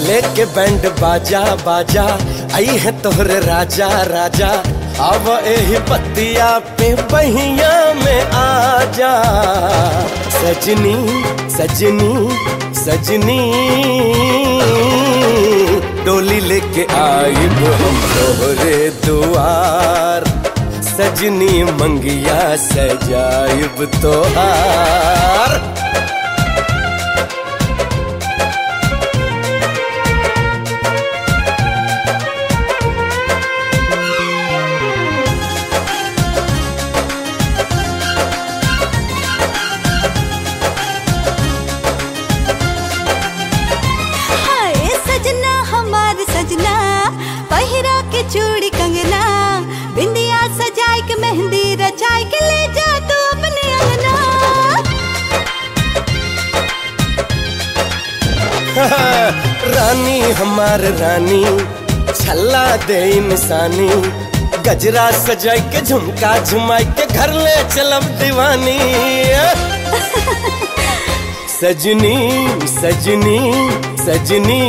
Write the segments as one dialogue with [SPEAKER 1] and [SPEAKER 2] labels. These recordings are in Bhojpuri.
[SPEAKER 1] लेके बैंड बाजा बाजा आई है तोहरे राजा राजा। अब एही पतिया पे बहिया में आजा सजनी सजनी सजनी। डोली लेके आइब हम तोहरे दुआर सजनी मंगिया सजाइब तोहार।
[SPEAKER 2] पहिरा के चूड़ी कंगना बिंदिया सजाए के मेहंदी रचाए के ले जा तू अपने अंगना।
[SPEAKER 1] रानी हमार रानी छल्ला दे इंसानी। गजरा सजाई के झुमका झुमाई के घर ले चलब दीवानी। सजनी सजनी सजनी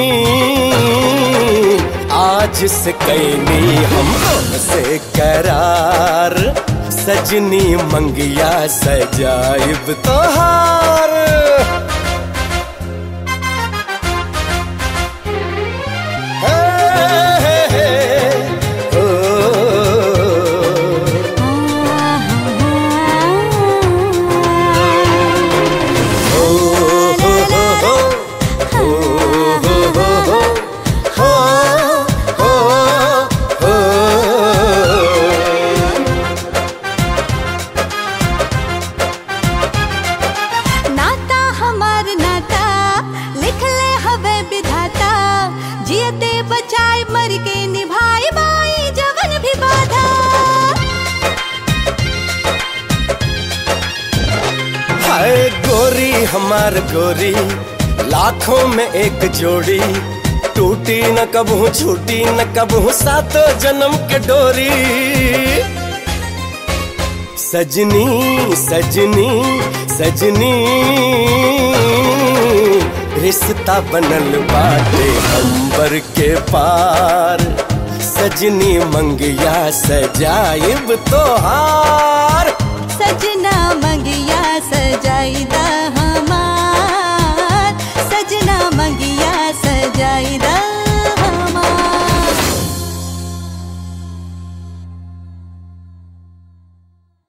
[SPEAKER 1] आज से कैनी हम से करार सजनी मंगिया सजाइब तोहार।
[SPEAKER 2] जियते बचाए मर के निभाए बाई जवन भी बाधा।
[SPEAKER 1] हाय गोरी हमार गोरी लाखों में एक जोड़ी। टूटी न कबहू छूटी न कबहू सातों जन्म के डोरी। सजनी सजनी सजनी रिश्ता बनल बाटे अंबर के पार सजनी मंगिया सजाइब तोहार।
[SPEAKER 2] सजना मंगिया सजाइदा